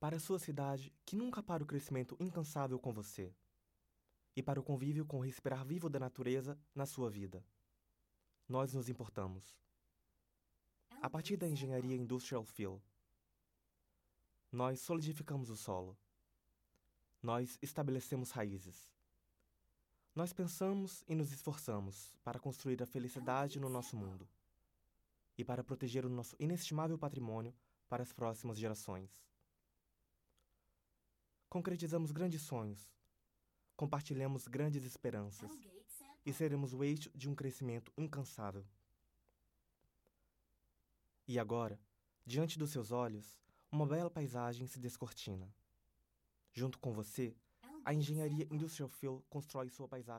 Para a sua cidade, que nunca para o crescimento incansável com você. E para o convívio com o respirar vivo da natureza na sua vida. Nós nos importamos. A partir da engenharia Industrial Fill, nós solidificamos o solo. Nós estabelecemos raízes. Nós pensamos e nos esforçamos para construir a felicidade no nosso mundo e para proteger o nosso inestimável patrimônio para as próximas gerações. Concretizamos grandes sonhos, compartilhamos grandes esperanças e seremos o eixo de um crescimento incansável. E agora, diante dos seus olhos, uma bela paisagem se descortina. Junto com você, a engenharia Industrial Fill constrói sua paisagem.